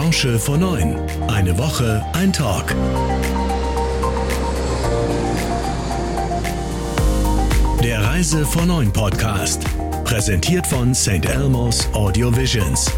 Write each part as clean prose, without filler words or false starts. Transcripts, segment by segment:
Branche vor 9. Eine Woche, ein Talk. Der Reise vor 9 Podcast. Präsentiert von St. Elmo's Audio Visions.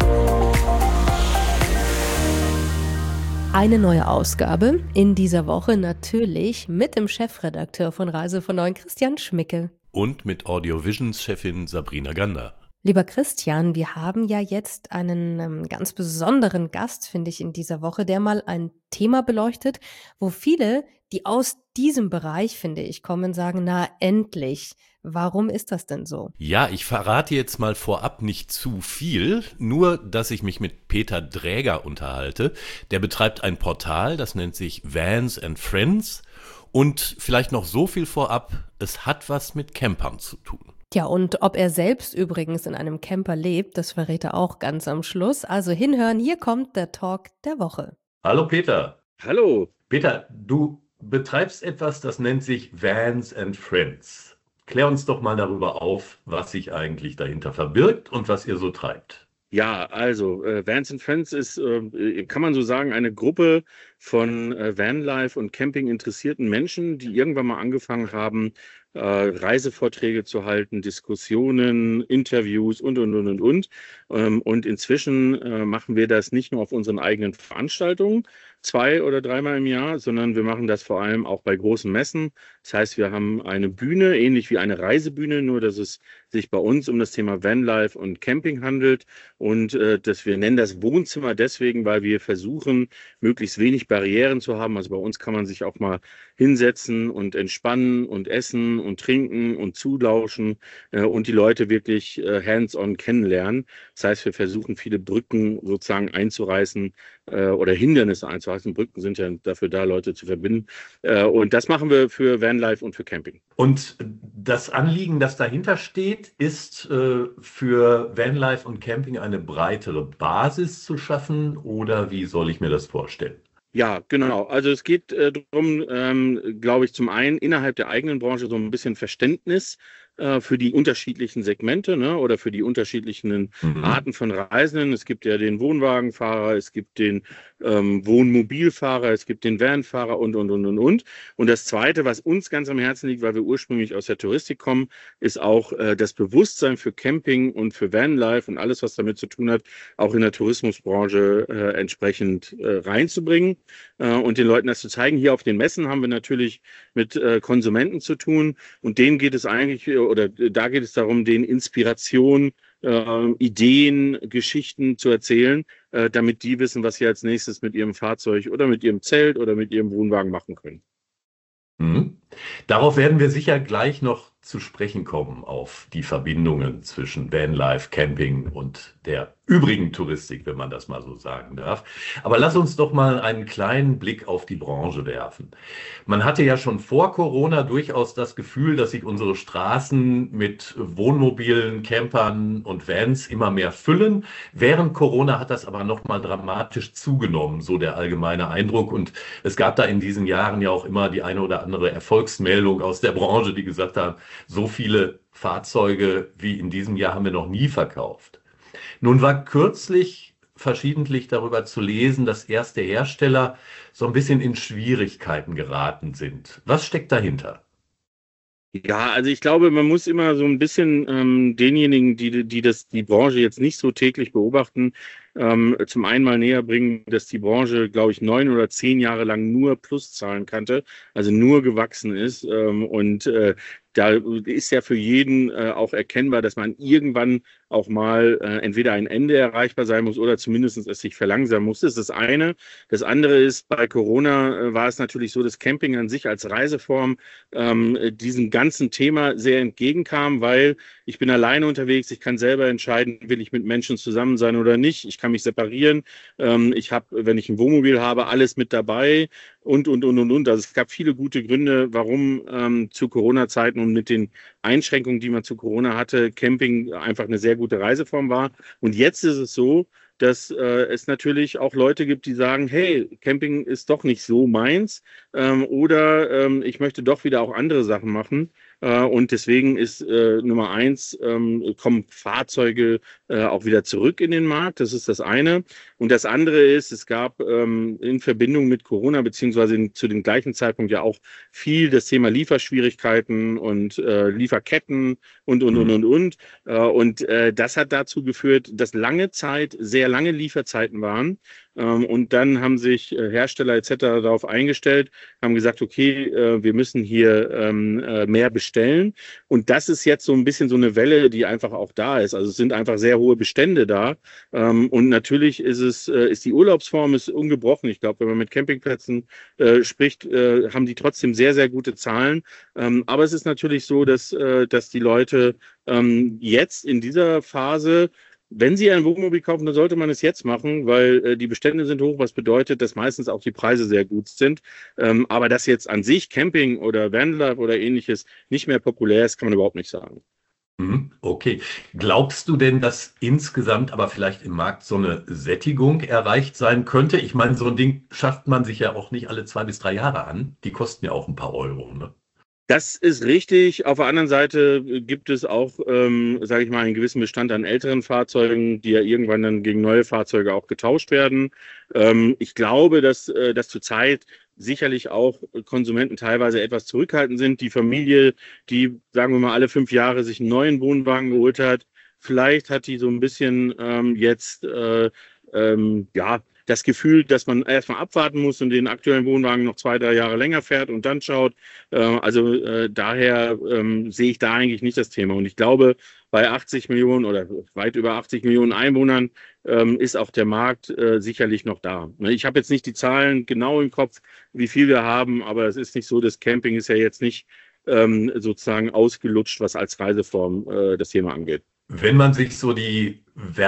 Eine neue Ausgabe in dieser Woche natürlich mit dem Chefredakteur von Reise vor 9, Christian Schmicke. Und mit Audio Visions-Chefin Sabrina Gander. Lieber Christian, wir haben ja jetzt einen ganz besonderen Gast, finde ich, in dieser Woche, der mal ein Thema beleuchtet, wo viele, die aus diesem Bereich, finde ich, kommen, sagen, na endlich. Warum ist das denn so? Ja, ich verrate jetzt mal vorab nicht zu viel, nur dass ich mich mit Peter Dräger unterhalte. Der betreibt ein Portal, das nennt sich Vans and Friends. Und vielleicht noch so viel vorab, es hat was mit Campern zu tun. Ja, und ob er selbst übrigens in einem Camper lebt, das verrät er auch ganz am Schluss. Also hinhören, hier kommt der Talk der Woche. Hallo Peter. Hallo. Peter, du betreibst etwas, das nennt sich Vans and Friends. Klär uns doch mal darüber auf, was sich eigentlich dahinter verbirgt und was ihr so treibt. Ja, also Vans and Friends ist, kann man so sagen, eine Gruppe von Vanlife und Camping interessierten Menschen, die irgendwann mal angefangen haben, Reisevorträge zu halten, Diskussionen, Interviews und. Und inzwischen machen wir das nicht nur auf unseren eigenen Veranstaltungen, 2- oder 3-mal im Jahr, sondern wir machen das vor allem auch bei großen Messen. Das heißt, wir haben eine Bühne, ähnlich wie eine Reisebühne, nur dass es sich bei uns um das Thema Vanlife und Camping handelt. Und wir nennen das Wohnzimmer deswegen, weil wir versuchen, möglichst wenig Barrieren zu haben. Also bei uns kann man sich auch mal hinsetzen und entspannen und essen und trinken und zulauschen und die Leute wirklich hands-on kennenlernen. Das heißt, wir versuchen, viele Brücken sozusagen einzureißen oder Hindernisse einzureißen. Brücken sind ja dafür da, Leute zu verbinden. Und das machen wir für Vanlife und für Camping. Und das Anliegen, das dahinter steht, ist für Vanlife und Camping eine breitere Basis zu schaffen, oder wie soll ich mir das vorstellen? Ja, genau. Also es geht darum, glaube ich, zum einen innerhalb der eigenen Branche so ein bisschen Verständnis für die unterschiedlichen Segmente, ne, oder für die unterschiedlichen Arten von Reisenden. Es gibt ja den Wohnwagenfahrer, es gibt den Wohnmobilfahrer, es gibt den Vanfahrer und. Und das Zweite, was uns ganz am Herzen liegt, weil wir ursprünglich aus der Touristik kommen, ist auch das Bewusstsein für Camping und für Vanlife und alles, was damit zu tun hat, auch in der Tourismusbranche entsprechend reinzubringen und den Leuten das zu zeigen. Hier auf den Messen haben wir natürlich mit Konsumenten zu tun und denen geht es eigentlich, oder da geht es darum, denen Inspiration, Ideen, Geschichten zu erzählen, damit die wissen, was sie als nächstes mit ihrem Fahrzeug oder mit ihrem Zelt oder mit ihrem Wohnwagen machen können. Mhm. Darauf werden wir sicher gleich noch zu sprechen kommen, auf die Verbindungen zwischen Vanlife, Camping und der übrigen Touristik, wenn man das mal so sagen darf. Aber lass uns doch mal einen kleinen Blick auf die Branche werfen. Man hatte ja schon vor Corona durchaus das Gefühl, dass sich unsere Straßen mit Wohnmobilen, Campern und Vans immer mehr füllen. Während Corona hat das aber nochmal dramatisch zugenommen, so der allgemeine Eindruck. Und es gab da in diesen Jahren ja auch immer die eine oder andere Erfolgsmeldung aus der Branche, die gesagt haben, so viele Fahrzeuge wie in diesem Jahr haben wir noch nie verkauft. Nun war kürzlich verschiedentlich darüber zu lesen, dass erste Hersteller so ein bisschen in Schwierigkeiten geraten sind. Was steckt dahinter? Ja, also ich glaube, man muss immer so ein bisschen denjenigen, die Branche jetzt nicht so täglich beobachten, zum einen mal näher bringen, dass die Branche, glaube ich, 9 oder 10 Jahre lang nur Pluszahlen kannte, also nur gewachsen ist. Da ist ja für jeden auch erkennbar, dass man irgendwann auch mal entweder ein Ende erreichbar sein muss oder zumindest es sich verlangsamen muss. Das ist das eine. Das andere ist, bei Corona war es natürlich so, dass Camping an sich als Reiseform diesem ganzen Thema sehr entgegenkam, weil ich bin alleine unterwegs, ich kann selber entscheiden, will ich mit Menschen zusammen sein oder nicht. Ich kann mich separieren. Ich habe, wenn ich ein Wohnmobil habe, alles mit dabei und. Also es gab viele gute Gründe, warum zu Corona-Zeiten und mit den Einschränkungen, die man zu Corona hatte, Camping einfach eine sehr gute Reiseform war. Und jetzt ist es so, dass es natürlich auch Leute gibt, die sagen, hey, Camping ist doch nicht so meins oder ich möchte doch wieder auch andere Sachen machen. Und deswegen ist Nummer eins, kommen Fahrzeuge auch wieder zurück in den Markt. Das ist das eine. Und das andere ist, es gab in Verbindung mit Corona, beziehungsweise zu dem gleichen Zeitpunkt ja auch viel das Thema Lieferschwierigkeiten und Lieferketten und. Und das hat dazu geführt, dass lange Zeit sehr lange Lieferzeiten waren. Und dann haben sich Hersteller etc. darauf eingestellt, haben gesagt, okay, wir müssen hier mehr bestellen. Und das ist jetzt so ein bisschen so eine Welle, die einfach auch da ist. Also es sind einfach sehr hohe Bestände da. Und natürlich ist die Urlaubsform ist ungebrochen. Ich glaube, wenn man mit Campingplätzen spricht, haben die trotzdem sehr, sehr gute Zahlen. Aber es ist natürlich so, dass die Leute jetzt in dieser Phase, wenn Sie ein Wohnmobil kaufen, dann sollte man es jetzt machen, weil die Bestände sind hoch, was bedeutet, dass meistens auch die Preise sehr gut sind. Aber dass jetzt an sich Camping oder Vanlife oder ähnliches nicht mehr populär ist, kann man überhaupt nicht sagen. Okay. Glaubst du denn, dass insgesamt aber vielleicht im Markt so eine Sättigung erreicht sein könnte? Ich meine, so ein Ding schafft man sich ja auch nicht alle 2 bis 3 Jahre an. Die kosten ja auch ein paar Euro, ne? Das ist richtig. Auf der anderen Seite gibt es auch, sage ich mal, einen gewissen Bestand an älteren Fahrzeugen, die ja irgendwann dann gegen neue Fahrzeuge auch getauscht werden. Ich glaube, dass zurzeit sicherlich auch Konsumenten teilweise etwas zurückhaltend sind. Die Familie, die, sagen wir mal, alle 5 Jahre sich einen neuen Wohnwagen geholt hat, vielleicht hat die so ein bisschen das Gefühl, dass man erstmal abwarten muss und den aktuellen Wohnwagen noch 2, 3 Jahre länger fährt und dann schaut. Daher sehe ich da eigentlich nicht das Thema. Und ich glaube, bei 80 Millionen oder weit über 80 Millionen Einwohnern ist auch der Markt sicherlich noch da. Ich habe jetzt nicht die Zahlen genau im Kopf, wie viel wir haben, aber es ist nicht so, das Camping ist ja jetzt nicht sozusagen ausgelutscht, was als Reiseform das Thema angeht. Wenn man sich so die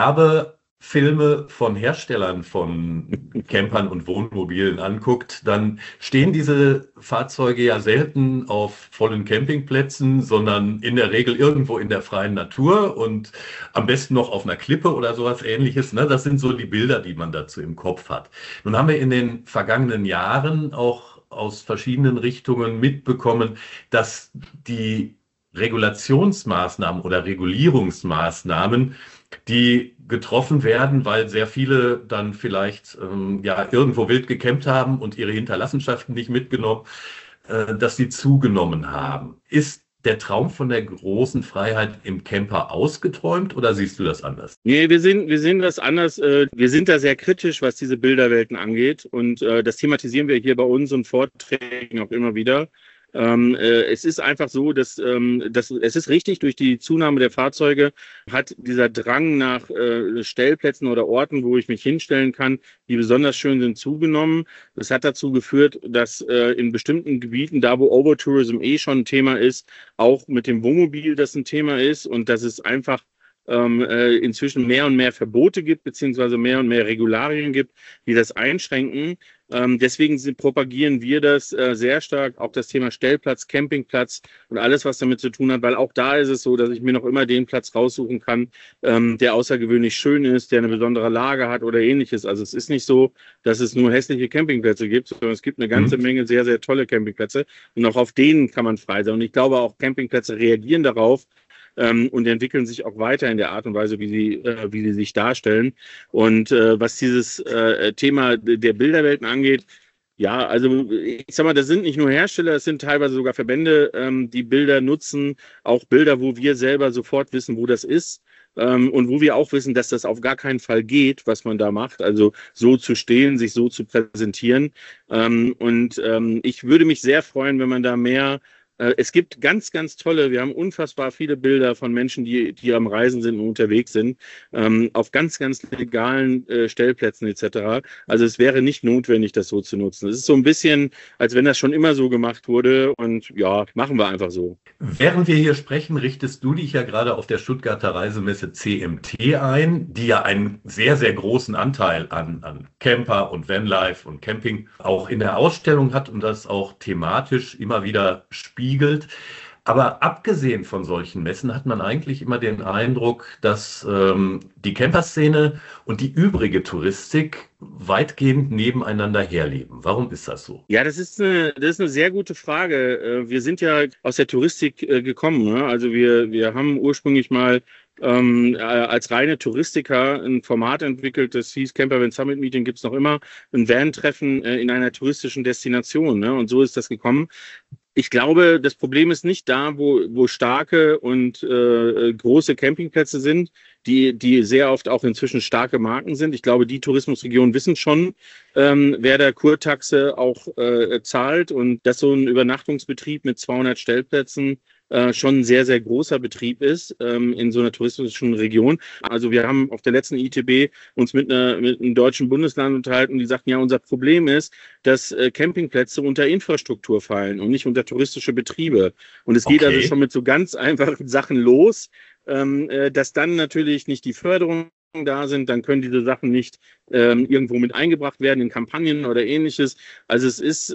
Werbefilme von Herstellern von Campern und Wohnmobilen anguckt, dann stehen diese Fahrzeuge ja selten auf vollen Campingplätzen, sondern in der Regel irgendwo in der freien Natur und am besten noch auf einer Klippe oder sowas Ähnliches. Ne? Das sind so die Bilder, die man dazu im Kopf hat. Nun haben wir in den vergangenen Jahren auch aus verschiedenen Richtungen mitbekommen, dass die Regulationsmaßnahmen oder Regulierungsmaßnahmen, die getroffen werden, weil sehr viele dann vielleicht irgendwo wild gecampt haben und ihre Hinterlassenschaften nicht mitgenommen, dass sie zugenommen haben. Ist der Traum von der großen Freiheit im Camper ausgeträumt oder siehst du das anders? Nee, wir sehen das anders. Wir sind da sehr kritisch, was diese Bilderwelten angeht. Und das thematisieren wir hier bei uns und Vorträgen auch immer wieder. Es ist einfach so, dass es ist richtig, durch die Zunahme der Fahrzeuge hat dieser Drang nach Stellplätzen oder Orten, wo ich mich hinstellen kann, die besonders schön sind, zugenommen. Das hat dazu geführt, dass in bestimmten Gebieten, da wo Overtourism schon ein Thema ist, auch mit dem Wohnmobil das ein Thema ist und dass es einfach inzwischen mehr und mehr Verbote gibt, beziehungsweise mehr und mehr Regularien gibt, die das einschränken. Deswegen propagieren wir das sehr stark, auch das Thema Stellplatz, Campingplatz und alles, was damit zu tun hat, weil auch da ist es so, dass ich mir noch immer den Platz raussuchen kann, der außergewöhnlich schön ist, der eine besondere Lage hat oder ähnliches. Also es ist nicht so, dass es nur hässliche Campingplätze gibt, sondern es gibt eine ganze Menge sehr, sehr tolle Campingplätze und auch auf denen kann man frei sein. Und ich glaube, auch Campingplätze reagieren darauf, und entwickeln sich auch weiter in der Art und Weise, wie sie sich darstellen. Und was dieses Thema der Bilderwelten angeht, ja, also ich sag mal, das sind nicht nur Hersteller, es sind teilweise sogar Verbände, die Bilder nutzen, auch Bilder, wo wir selber sofort wissen, wo das ist. Und wo wir auch wissen, dass das auf gar keinen Fall geht, was man da macht, also so zu stehen, sich so zu präsentieren. Ich würde mich sehr freuen, wenn man da mehr. Es gibt ganz, ganz tolle, wir haben unfassbar viele Bilder von Menschen, die am Reisen sind und unterwegs sind, auf ganz, ganz legalen Stellplätzen etc. Also es wäre nicht notwendig, das so zu nutzen. Es ist so ein bisschen, als wenn das schon immer so gemacht wurde und ja, machen wir einfach so. Während wir hier sprechen, richtest du dich ja gerade auf der Stuttgarter Reisemesse CMT ein, die ja einen sehr, sehr großen Anteil an Camper und Vanlife und Camping auch in der Ausstellung hat und das auch thematisch immer wieder spiegelt. Aber abgesehen von solchen Messen hat man eigentlich immer den Eindruck, dass die Camperszene und die übrige Touristik weitgehend nebeneinander herleben. Warum ist das so? Ja, das ist eine sehr gute Frage. Wir sind ja aus der Touristik gekommen. Ne? Also wir haben ursprünglich mal als reine Touristiker ein Format entwickelt, das hieß Camper Van Summit Meeting, gibt's noch immer, ein Van-Treffen in einer touristischen Destination. Ne? Und so ist das gekommen. Ich glaube, das Problem ist nicht da, wo starke und große Campingplätze sind, die sehr oft auch inzwischen starke Marken sind. Ich glaube, die Tourismusregionen wissen schon, wer der Kurtaxe auch zahlt und dass so ein Übernachtungsbetrieb mit 200 Stellplätzen schon ein sehr, sehr großer Betrieb ist in so einer touristischen Region. Also wir haben auf der letzten ITB uns mit einem deutschen Bundesland unterhalten, die sagten, ja, unser Problem ist, dass Campingplätze unter Infrastruktur fallen und nicht unter touristische Betriebe. Und es geht also schon mit so ganz einfachen Sachen los, dass dann natürlich nicht die Förderung da sind, dann können diese Sachen nicht irgendwo mit eingebracht werden in Kampagnen oder ähnliches. Also es ist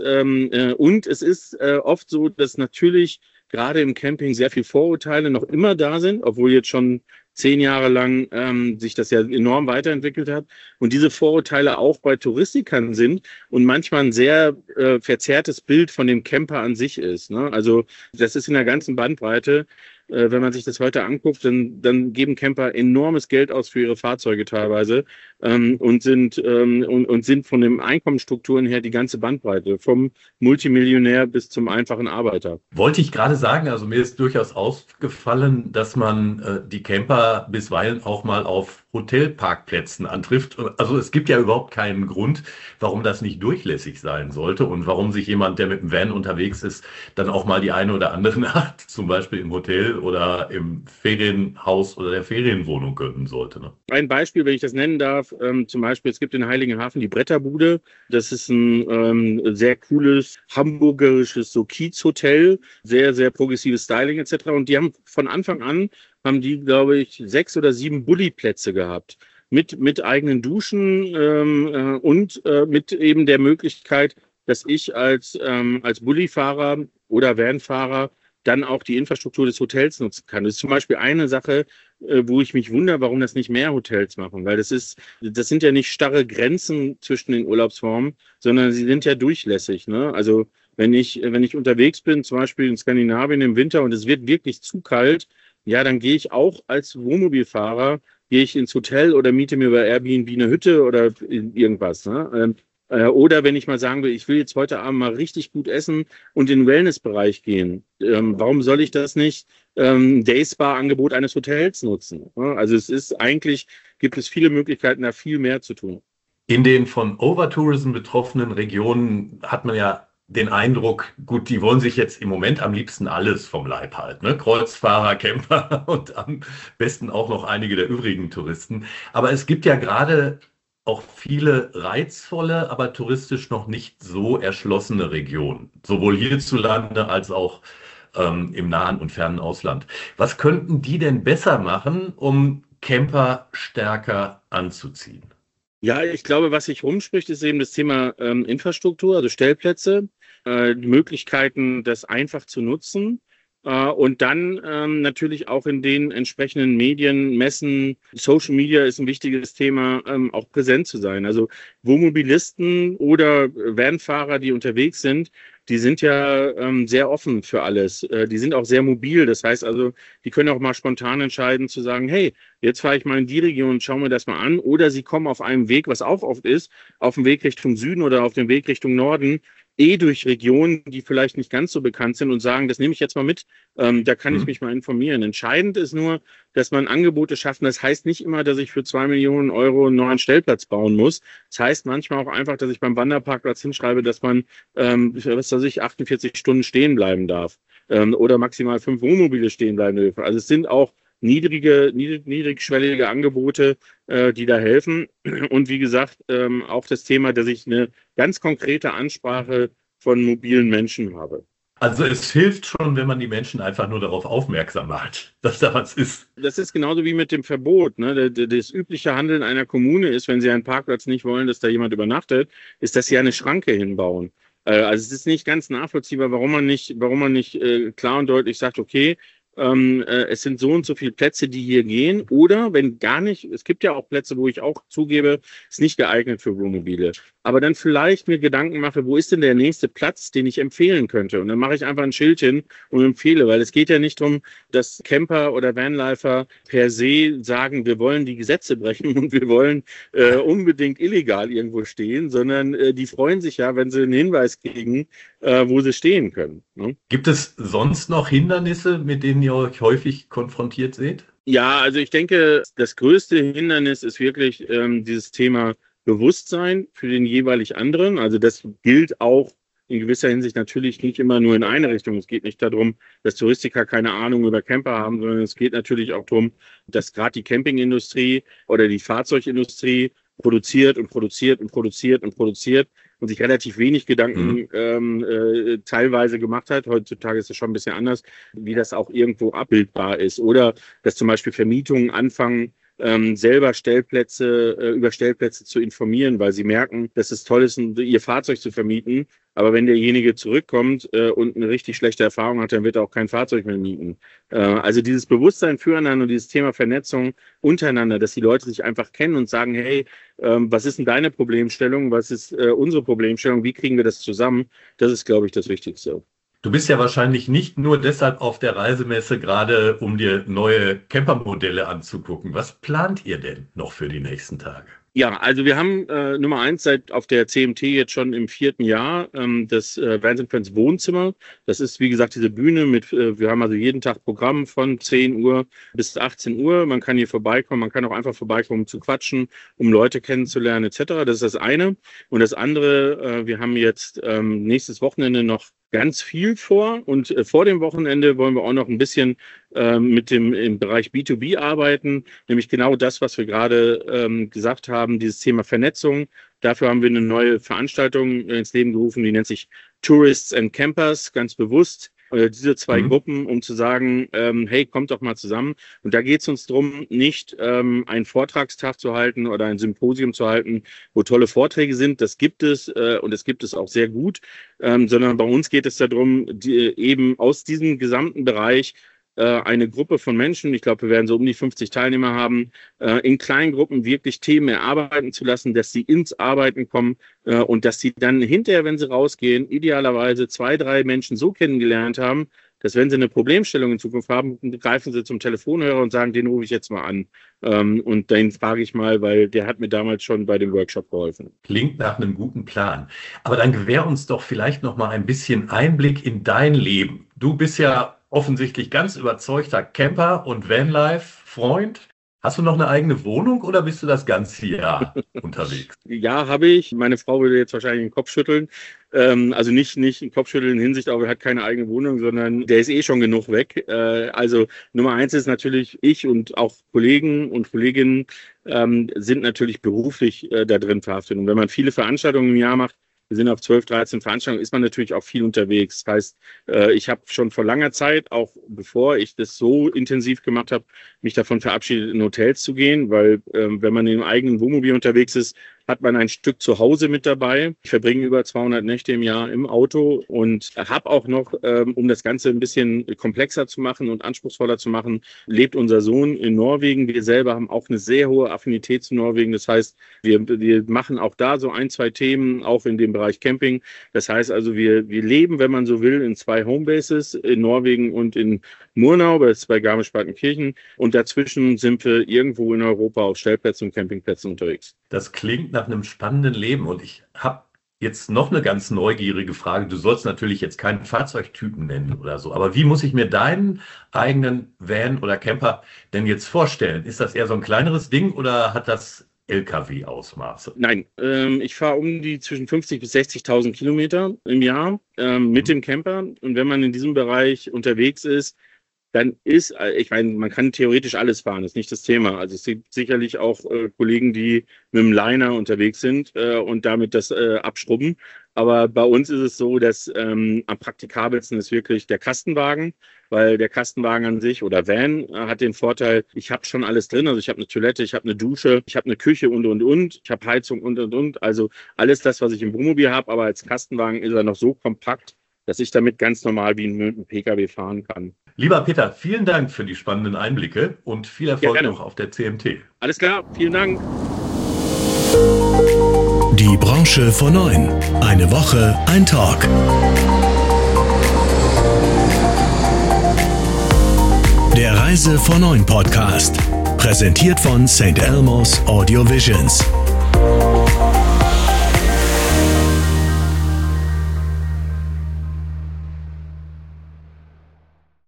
oft so, dass natürlich gerade im Camping sehr viel Vorurteile noch immer da sind, obwohl jetzt schon 10 Jahre lang sich das ja enorm weiterentwickelt hat. Und diese Vorurteile auch bei Touristikern sind und manchmal ein sehr verzerrtes Bild von dem Camper an sich ist. Ne? Also das ist in der ganzen Bandbreite. Wenn man sich das heute anguckt, dann geben Camper enormes Geld aus für ihre Fahrzeuge teilweise und sind von den Einkommensstrukturen her die ganze Bandbreite, vom Multimillionär bis zum einfachen Arbeiter. Wollte ich gerade sagen, also mir ist durchaus aufgefallen, dass man die Camper bisweilen auch mal auf Hotelparkplätzen antrifft. Also es gibt ja überhaupt keinen Grund, warum das nicht durchlässig sein sollte und warum sich jemand, der mit dem Van unterwegs ist, dann auch mal die eine oder andere Nacht, zum Beispiel im Hotel oder im Ferienhaus oder der Ferienwohnung gönnen sollte. Ne? Ein Beispiel, wenn ich das nennen darf, zum Beispiel, es gibt in Heiligenhafen die Bretterbude. Das ist ein sehr cooles hamburgerisches so Kiezhotel, sehr, sehr progressives Styling etc. Und die haben von Anfang an, glaube ich, 6 oder 7 Bulliplätze gehabt. Mit eigenen Duschen und mit eben der Möglichkeit, dass ich als Bullifahrer oder Vanfahrer dann auch die Infrastruktur des Hotels nutzen kann. Das ist zum Beispiel eine Sache, wo ich mich wundere, warum das nicht mehr Hotels machen, weil das sind ja nicht starre Grenzen zwischen den Urlaubsformen, sondern sie sind ja durchlässig. Ne? Also wenn ich unterwegs bin, zum Beispiel in Skandinavien im Winter und es wird wirklich zu kalt, ja, dann gehe ich auch als Wohnmobilfahrer, gehe ich ins Hotel oder miete mir bei Airbnb eine Hütte oder irgendwas. Ne? Oder wenn ich mal sagen will, ich will jetzt heute Abend mal richtig gut essen und in den Wellnessbereich gehen. Warum soll ich das nicht Day-Spa-Angebot eines Hotels nutzen? Also gibt es viele Möglichkeiten, da viel mehr zu tun. In den von Overtourism betroffenen Regionen hat man ja den Eindruck, gut, die wollen sich jetzt im Moment am liebsten alles vom Leib halten. Ne? Kreuzfahrer, Camper und am besten auch noch einige der übrigen Touristen. Aber es gibt ja gerade auch viele reizvolle, aber touristisch noch nicht so erschlossene Regionen, sowohl hierzulande als auch im nahen und fernen Ausland. Was könnten die denn besser machen, um Camper stärker anzuziehen? Ja, ich glaube, was sich rumspricht, ist eben das Thema Infrastruktur, also Stellplätze, die Möglichkeiten, das einfach zu nutzen. Und dann natürlich auch in den entsprechenden Medien, Messen, Social Media ist ein wichtiges Thema, auch präsent zu sein. Also Wohnmobilisten oder Vanfahrer, die unterwegs sind, die sind ja sehr offen für alles. Die sind auch sehr mobil. Das heißt also, die können auch mal spontan entscheiden zu sagen, hey, jetzt fahre ich mal in die Region und schaue mir das mal an. Oder sie kommen auf einem Weg, was auch oft ist, auf dem Weg Richtung Süden oder auf dem Weg Richtung Norden, durch Regionen, die vielleicht nicht ganz so bekannt sind und sagen, das nehme ich jetzt mal mit, da kann ich mich mal informieren. Entscheidend ist nur, dass man Angebote schafft. Das heißt nicht immer, dass ich für 2 Millionen Euro einen neuen Stellplatz bauen muss. Das heißt manchmal auch einfach, dass ich beim Wanderparkplatz hinschreibe, dass man, 48 Stunden stehen bleiben darf oder maximal 5 Wohnmobile stehen bleiben dürfen. Also es sind auch niedrigschwellige Angebote, die da helfen. Und wie gesagt, auch das Thema, dass ich eine ganz konkrete Ansprache von mobilen Menschen habe. Also es hilft schon, wenn man die Menschen einfach nur darauf aufmerksam macht, dass da was ist. Das ist genauso wie mit dem Verbot. Ne? Das übliche Handeln einer Kommune ist, wenn sie einen Parkplatz nicht wollen, dass da jemand übernachtet, ist, dass sie eine Schranke hinbauen. Also es ist nicht ganz nachvollziehbar, warum man nicht klar und deutlich sagt, okay, es sind so und so viele Plätze, die hier gehen. Oder wenn gar nicht, es gibt ja auch Plätze, wo ich auch zugebe, ist nicht geeignet für Wohnmobile. Aber dann vielleicht mir Gedanken mache, wo ist denn der nächste Platz, den ich empfehlen könnte? Und dann mache ich einfach ein Schild hin und empfehle, weil es geht ja nicht darum, dass Camper oder Vanlifer per se sagen, wir wollen die Gesetze brechen und wir wollen unbedingt illegal irgendwo stehen, sondern die freuen sich ja, wenn sie einen Hinweis kriegen, wo sie stehen können. Ne? Gibt es sonst noch Hindernisse, mit denen ihr euch häufig konfrontiert seht? Ja, also ich denke, das größte Hindernis ist wirklich dieses Thema Bewusstsein für den jeweilig anderen. Also das gilt auch in gewisser Hinsicht natürlich nicht immer nur in eine Richtung. Es geht nicht darum, dass Touristiker keine Ahnung über Camper haben, sondern es geht natürlich auch darum, dass gerade die Campingindustrie oder die Fahrzeugindustrie produziert und sich relativ wenig Gedanken teilweise gemacht hat. Heutzutage ist es schon ein bisschen anders, wie das auch irgendwo abbildbar ist. Oder dass zum Beispiel Vermietungen anfangen, selber über Stellplätze zu informieren, weil sie merken, dass es toll ist, ihr Fahrzeug zu vermieten. Aber wenn derjenige zurückkommt und eine richtig schlechte Erfahrung hat, dann wird er auch kein Fahrzeug mehr mieten. Also dieses Bewusstsein füreinander und dieses Thema Vernetzung untereinander, dass die Leute sich einfach kennen und sagen, hey, was ist denn deine Problemstellung? Was ist unsere Problemstellung? Wie kriegen wir das zusammen? Das ist, glaube ich, das Wichtigste. Du bist ja wahrscheinlich nicht nur deshalb auf der Reisemesse gerade, um dir neue Campermodelle anzugucken. Was plant ihr denn noch für die nächsten Tage? Ja, also wir haben Nummer 1 seit auf der CMT jetzt schon im 4. Jahr das Vans & Friends Wohnzimmer. Das ist, wie gesagt, diese Bühne mit, wir haben also jeden Tag Programm von 10 Uhr bis 18 Uhr. Man kann hier vorbeikommen, man kann auch einfach vorbeikommen, um zu quatschen, um Leute kennenzulernen etc. Das ist das eine. Und das andere, wir haben jetzt nächstes Wochenende noch ganz viel vor und vor dem Wochenende wollen wir auch noch ein bisschen im Bereich B2B arbeiten, nämlich genau das, was wir gerade gesagt haben, dieses Thema Vernetzung. Dafür haben wir eine neue Veranstaltung ins Leben gerufen, die nennt sich Tourists and Campers, ganz bewusst. Diese zwei Gruppen, um zu sagen, hey, kommt doch mal zusammen. Und da geht es uns darum, nicht einen Vortragstag zu halten oder ein Symposium zu halten, wo tolle Vorträge sind. Das gibt es und das gibt es auch sehr gut, sondern bei uns geht es darum, eben aus diesem gesamten Bereich eine Gruppe von Menschen, ich glaube, wir werden so um die 50 Teilnehmer haben, in kleinen Gruppen wirklich Themen erarbeiten zu lassen, dass sie ins Arbeiten kommen und dass sie dann hinterher, wenn sie rausgehen, idealerweise 2, 3 Menschen so kennengelernt haben, dass wenn sie eine Problemstellung in Zukunft haben, greifen sie zum Telefonhörer und sagen, den rufe ich jetzt mal an. Und den frage ich mal, weil der hat mir damals schon bei dem Workshop geholfen. Klingt nach einem guten Plan. Aber dann gewähr uns doch vielleicht noch mal ein bisschen Einblick in dein Leben. Du bist ja offensichtlich ganz überzeugter Camper- und Vanlife-Freund. Hast du noch eine eigene Wohnung oder bist du das ganze Jahr unterwegs? Ja, habe ich. Meine Frau würde jetzt wahrscheinlich den Kopf schütteln. Also nicht den Kopf schütteln in Hinsicht, aber er hat keine eigene Wohnung, sondern der ist eh schon genug weg. Also Nummer 1 ist natürlich, ich und auch Kollegen und Kolleginnen sind natürlich beruflich da drin verhaftet. Und wenn man viele Veranstaltungen im Jahr macht, wir sind auf 12, 13 Veranstaltungen, ist man natürlich auch viel unterwegs. Das heißt, ich habe schon vor langer Zeit, auch bevor ich das so intensiv gemacht habe, mich davon verabschiedet, in Hotels zu gehen, weil wenn man im eigenen Wohnmobil unterwegs ist, hat man ein Stück zu Hause mit dabei. Ich verbringe über 200 Nächte im Jahr im Auto und habe auch noch, um das Ganze ein bisschen komplexer zu machen und anspruchsvoller zu machen, lebt unser Sohn in Norwegen. Wir selber haben auch eine sehr hohe Affinität zu Norwegen. Das heißt, wir machen auch da so 1, 2 Themen, auch in dem Bereich Camping. Das heißt also, wir leben, wenn man so will, in 2 Homebases, in Norwegen und in Murnau, das ist bei Garmisch-Partenkirchen. Und dazwischen sind wir irgendwo in Europa auf Stellplätzen und Campingplätzen unterwegs. Das klingt nach einem spannenden Leben und ich habe jetzt noch eine ganz neugierige Frage. Du sollst natürlich jetzt keinen Fahrzeugtypen nennen oder so, aber wie muss ich mir deinen eigenen Van oder Camper denn jetzt vorstellen? Ist das eher so ein kleineres Ding oder hat das LKW-Ausmaße? Nein, ich fahre zwischen 50.000 bis 60.000 Kilometer im Jahr mit dem Camper. Und wenn man in diesem Bereich unterwegs ist, dann ich meine, man kann theoretisch alles fahren, das ist nicht das Thema. Also es gibt sicherlich auch Kollegen, die mit dem Liner unterwegs sind und damit das abschrubben. Aber bei uns ist es so, dass am praktikabelsten ist wirklich der Kastenwagen, weil der Kastenwagen an sich oder Van hat den Vorteil, ich habe schon alles drin. Also ich habe eine Toilette, ich habe eine Dusche, ich habe eine Küche und. Ich habe Heizung und. Also alles das, was ich im Wohnmobil habe, aber als Kastenwagen ist er noch so kompakt, dass ich damit ganz normal wie ein Pkw fahren kann. Lieber Peter, vielen Dank für die spannenden Einblicke und viel Erfolg noch auf der CMT. Alles klar, vielen Dank. Die Branche vor 9. Eine Woche, ein Talk. Der Reise vor 9 Podcast. Präsentiert von St. Elmo's Audio Visions.